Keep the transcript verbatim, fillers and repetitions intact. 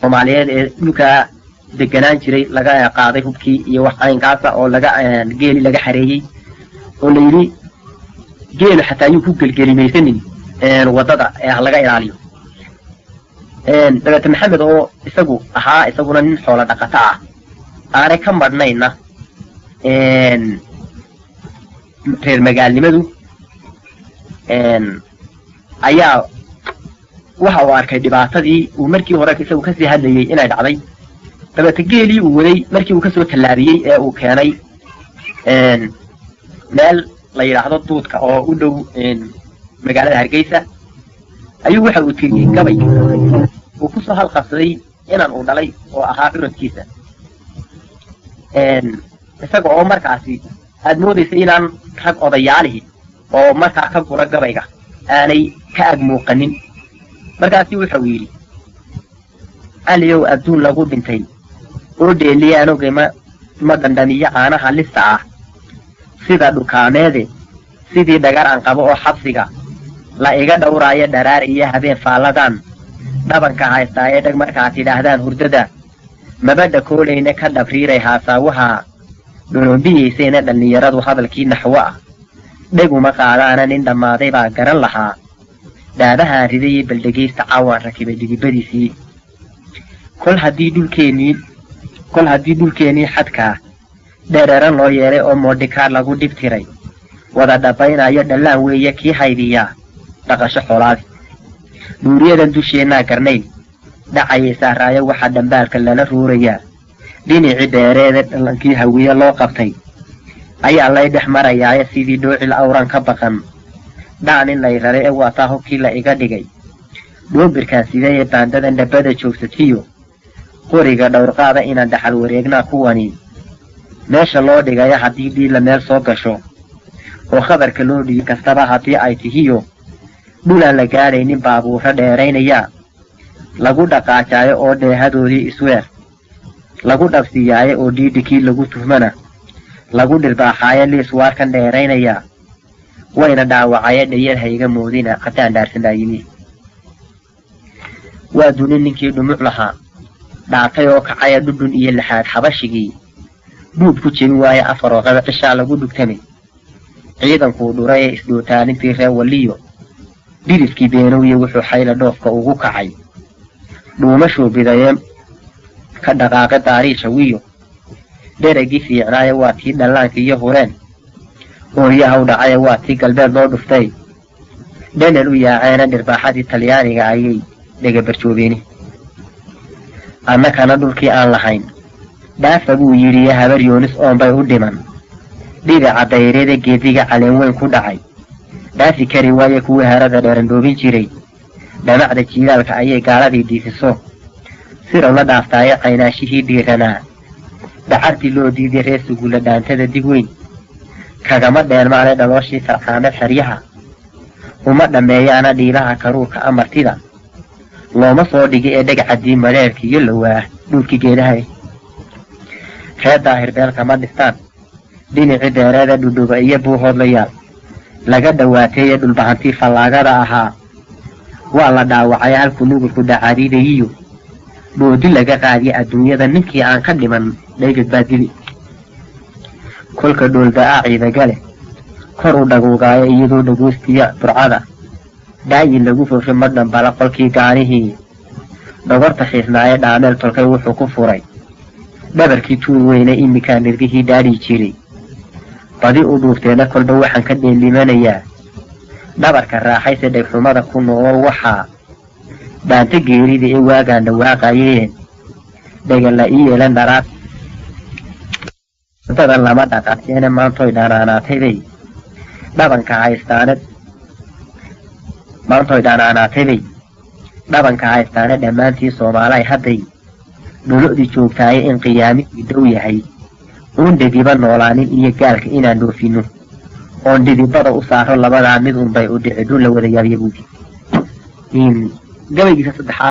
Soomaaliyeed dhulka deganaan jiray laga qaaday hubkii iyo wax aynkaasa oo laga geeli laga xareeyay oo la yiri geelu xataa uu ku galgalimaysanin een wadada ee laga ilaaliyo een dabeetana Maxamed oo isagu ahaa isaguna nin xoolo dhaqato ah aanay ka marnayna een reer magaalnimadu een ayaa waxa uu arkay dhibaatadii uu markii hore isagu ka sii hadlayay inay dhacday dabeetana geeli uu waday markii uu ka soo tallaabiyay ee uu keenay een meel la yiraahdo duudka oo u dhow een magaalada Hargeysa ayuu waxa uu tiriyay gabay uu ku soo halqabsaday inaan uu dhalay oo ahaa curadkiisa een isaga oo markaasi aad moodaysay inaan rag odayaalihi oo markaa ka gura gabayga aanay ka ag muuqanin markaasi wuxuu yiri aliyow adduun lagu dhintay oo dheeliyaan ogema ma dandamiya caanaha lista ah sida dhukaameede sidii dhagar aan qabo oo xabsiga la iga dhowraayo dharaar iyo habeen faaladan dhabanka haystaa ee dhag markaa tidhaahdaan hurdada mabadha koolayna ka dhabriiray haasaawaha dhulombiyeysayna dhallinyaradu hadalkii naxwo ah dheguma qaadaana nin dhammaaday baa garan lahaa dhaabahaan ridayay baldhegaysta caawaan rakibay dhigibadiisii kol haddii dhulkeennii kol haddii dhulkeennii xadkaa dheereeran loo yeelay oo moodhikaar lagu dhibtiray wada dhabaynayo dhallaan weeye kii haydiyaa dhaqasho xoolaadi dhuuriyadan dusheennaa garnayn dhacayay saaraayo waxaa dhambaalka lala ruurayaa dhinacii dheereeda dhallankii hawiye loo qabtay ayaa lay dhex marayaaye sidii dhoocil awran ka baqan dhaan in lay raray ee waataa hubkii la iga dhigay dhoobirkaan sidee ee baandadan dhabbada joogsatiyo qoriga dhowrqaada inaan dhaxal wareegnaa kuwani meesha loo dhigaya haddii dhiila meel soo gasho oo khabarka loo dhigi kastaba haddii ay tihiyo dhulaan la gaadhaynin baabuurra dheeraynaya lagu dhaqaajaayo oo dheehadoodii isweer lagu dhabsiyaayo oo dhiidhikii lagu tuhmana lagu dhirbaaxaayo liis waarkan dheeraynaya wayna dhaawacaya dhayar hayga moodina qataan dhaarsanaa yimi waa duni ninkii dhumuc lahaa dhaatay oo kacaya dhudhun iyo lixaad xabashigii duub ku jebin waaye afar oo qaba cishaa lagu dhugtamay ciidankuu dhuray ee isdhootaanintii reer waliyo dhirifkii beenowye wuxuu xayla dhoofka ugu kacay dhuumashuu bidayee ka dhaqaaqe daariisha wiyo dheragii fiicnaaye waa tii dhallaanka iyo hureen ooryaha u dhacaye waa tii galbeed loo dhuftay dhanel u yaaceena dhirbaaxadii talyaaniga ayay dhegabarjoobeeni annakana dhulkii aan lahayn dhaafa buu yidhiye habar yoonis oonbay u dhiman dhibica dayreeda geediga caleen weyn ku dhacay dhaafi kari waaye kuwii harada dheerandhoobin jiray dhamacda jiilaalka ayay gaaladii diifiso sirow la dhaaftaaye qaynaashihii dhiiranaa dhacartii loo diiday reer sugulla dhaantada dig weyn kagama dheermaane dhalooshii farxaamed xeryaha uma dhammeeyaana dhiilaha karuurka amartida looma soo dhigi ee dhegcaddii madheerka iyo lowaa dhulkii geedahay reer daahir beelkama dhistaan dhinacii dheereeda dhudhuba iyo buuhoodlayaal laga dhawaateeye dhulbahantii fallaagada ahaa waa la dhaawacay halkuu nugulku dhacaadiidayiyo boodi laga qaadiye adduunyada ninkii aan ka dhiman dhaygad baa dili kolka dhoolda-aa ciidagale kor u dhaguugaayo iyadoo dhagoostiya burcada dhaayin lagu fofshay ma dhambala qolkii gaanihii dhogorta xiisnaaye dhaameel tolkay wuxuu ku furay dhabarkii tuur weyne iminkaa nirgihii dhaadhii jiray badi u dhuufteena kolba waxaan ka dheelimanayaa dhabarka raaxayse dhegxumada ku nool waxaa dhaanta geerida ee waagaan dhawaaqayeen dhegala ii yeelan dharaad dadan lama dhaqaateena maantoy dhanaanaataybay dhabanka haystaaned maantoy dhanaanaataybay dhabanka haystaane dhammaantii soomaalay hadday nolodii joogtaaye in qiyaamihii dhow yahay uun dhidiba noolaanin iyo gaalka inaan dhoofino oon dhidibada u saaro labadaa mid unbay u dhici dhul la wada yaabya buudi gabaygiisa saddexaad